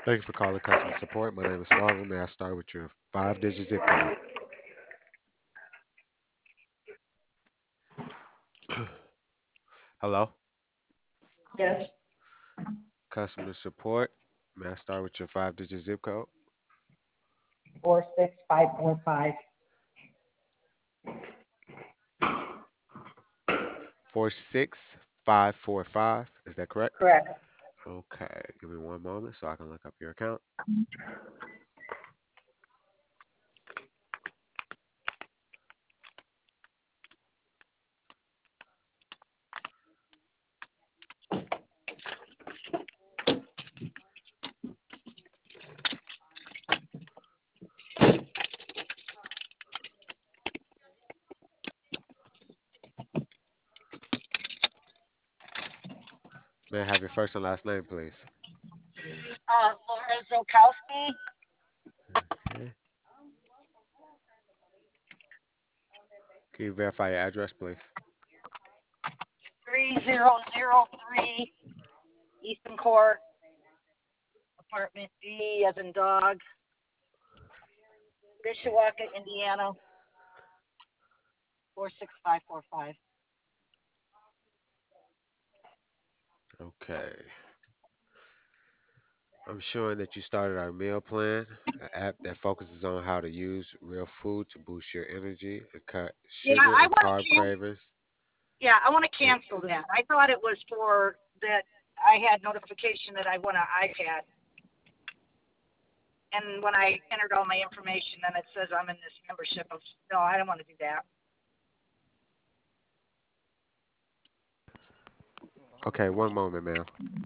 Thank you for calling customer support. My name is Marvin. May I start with your five-digit zip code? Hello, Yes, customer support. May I start with your five-digit zip code? 46545. 46545. Is that correct? Correct. Okay, give me one moment so I can look up your account. May I have your first and last name, please? Laura Zolkowski, Okay. Can you verify your address, please? 3003 Eastern Court, apartment D as in dog, Mishawaka, Indiana, 46545. Okay. I'm showing that you started our meal plan, an app that focuses on how to use real food to boost your energy and cut Yeah, sugar I and want to carb cancel. cravings. Yeah, I want to And cancel that. I thought it was for that. I had notification that I won an iPad, and when I entered all my information, then it says I'm in this membership of. No, I don't want to do that. okay, one moment, ma'am.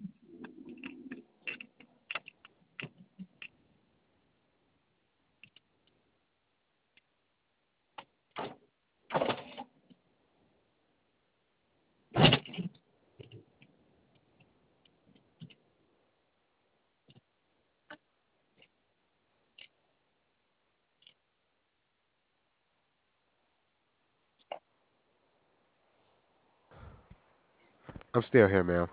I'm still here, ma'am.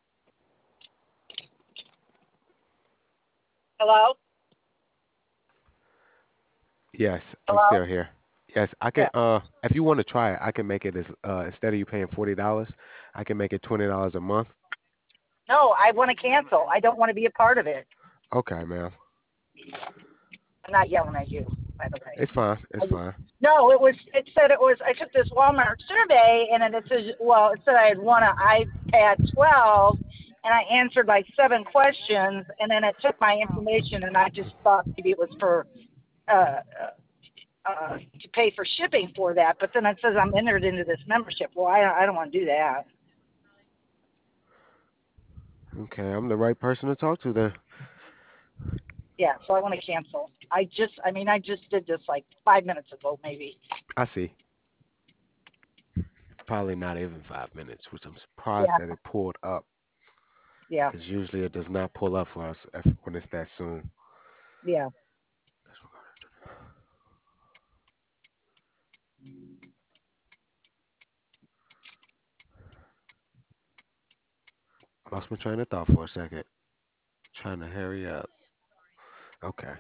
Hello. Yes, I'm Hello. still here. Yes, I can Yeah. if you want to try it, I can make it as instead of you paying $40, I can make it $20 a month. No, I want to cancel. I don't want to be a part of it. Okay, ma'am. I'm not yelling at you, by the way. It's fine. It's I, fine. no, it was. It said it was. I took this Walmart survey, and then it says, well, it said I had won an iPad 12, and I answered like 7 questions, and then it took my information, and I just thought maybe it was for uh, to pay for shipping for that. But then it says I'm entered into this membership. Well, I don't want to do that. Okay, I'm the right person to talk to then. Yeah, so I want to cancel. I just did this like 5 minutes ago, maybe. I see. Probably not even 5 minutes, which I'm surprised Yeah, that it pulled up, yeah, because usually it does not pull up for us when it's that soon. yeah. Lost my train of thought for a second. Trying to hurry up. Okay.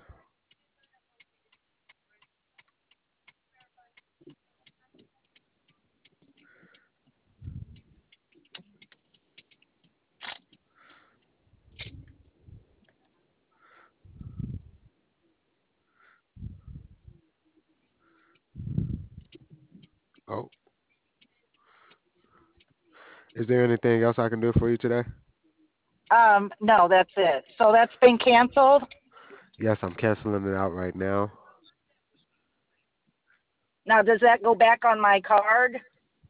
Oh, is there anything else I can do for you today? No, that's it. So that's been canceled. Yes, I'm canceling it out right now. Now, does that go back on my card?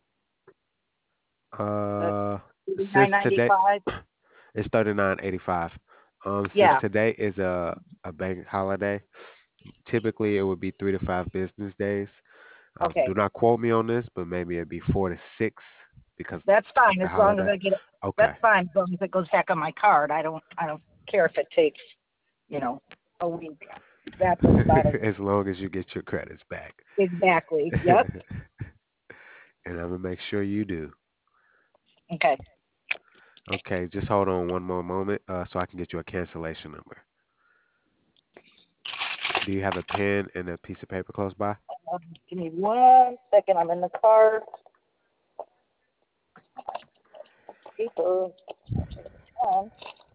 That's Uh, nine since ninety today five. it's 39.85. Since Yeah. today is a bank holiday, typically it would be 3 to 5 business days. Do Okay. not quote me on this, but maybe it'd be 4 to 6 because That's of fine the as long as holiday. I get it. That's Okay. fine as long as it goes back on my card. I don't care if it takes, you know, a week. That doesn't bother me. As long as you get your credits back. Exactly. Yep. And I'm gonna make sure you do. Okay. Okay, just hold on one more moment so I can get you a cancellation number. Do you have a pen and a piece of paper close by? Give me 1 second. I'm in the car. Paper. Pen.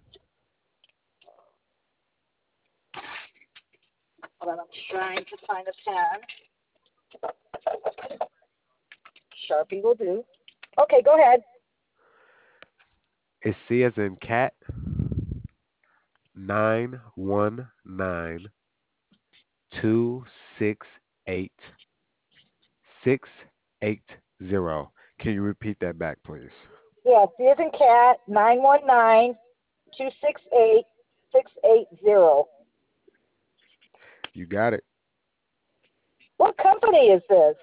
Hold on, I'm trying to find a pen. Sharpie will do. Okay, go ahead. It's C as in cat 919 268 680. Can you repeat that back, please? Yeah, C as in cat, 919-268-680. You got it. What company is this?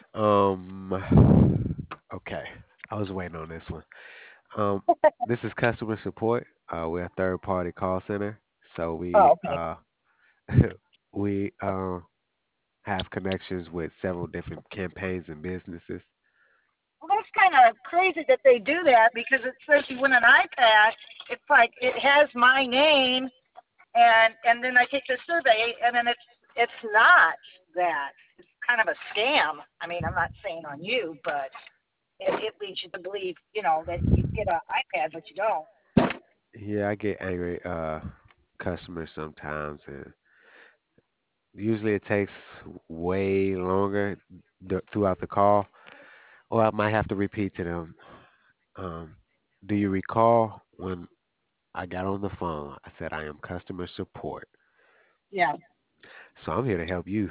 Okay. I was waiting on this one. Um, this is customer support. We're a third party call center. So Oh, okay. we have connections with several different campaigns and businesses. Well, that's kind of crazy that they do that because it says you win an iPad. It's like it has my name, and then I take the survey, and then it's not that. It's kind of a scam. I mean, I'm not saying on you, but it leads you to believe, that you get an iPad, but you don't. Yeah, I get angry customers sometimes, and usually it takes way longer throughout the call, or I might have to repeat to them. Um, do you recall when I got on the phone? I said I am customer support, Yeah, so I'm here to help you.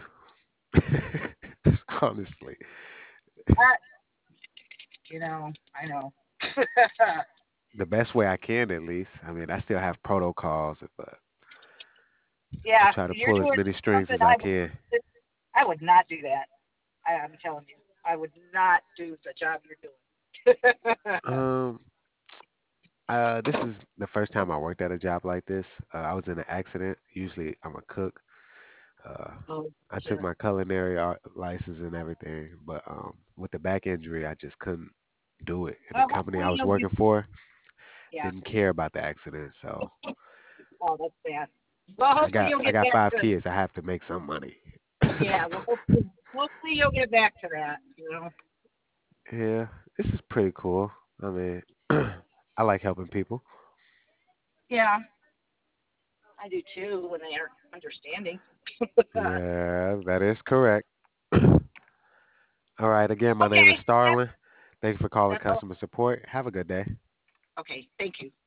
Honestly, that, I know. the best way I can, at least. I mean, I still have protocols, but I Yeah, try to you're pull as doing many strings something as I can. I would not do that. I'm telling you, I would not do the job you're doing. Um, this is the first time I worked at a job like this. I was in an accident. Usually, I'm a cook. Uh, Oh, I took sure. my culinary art license and everything, but with the back injury, I just couldn't do it. And the Well, company I hopefully was you'll get. working for Yeah. didn't care about the accident, so Oh, that's bad. Well, hopefully you'll I get got back five to. kids. I have to make some money. Yeah. Well, hopefully you'll get back to that. Yeah, this is pretty cool. I mean, I like helping people. Yeah, I do too when they are understanding. Yeah, that is correct. All right, again, my name is Okay. Yep. Starlin. Thank you for calling That's all. customer support. Have a good day. Okay. Thank you.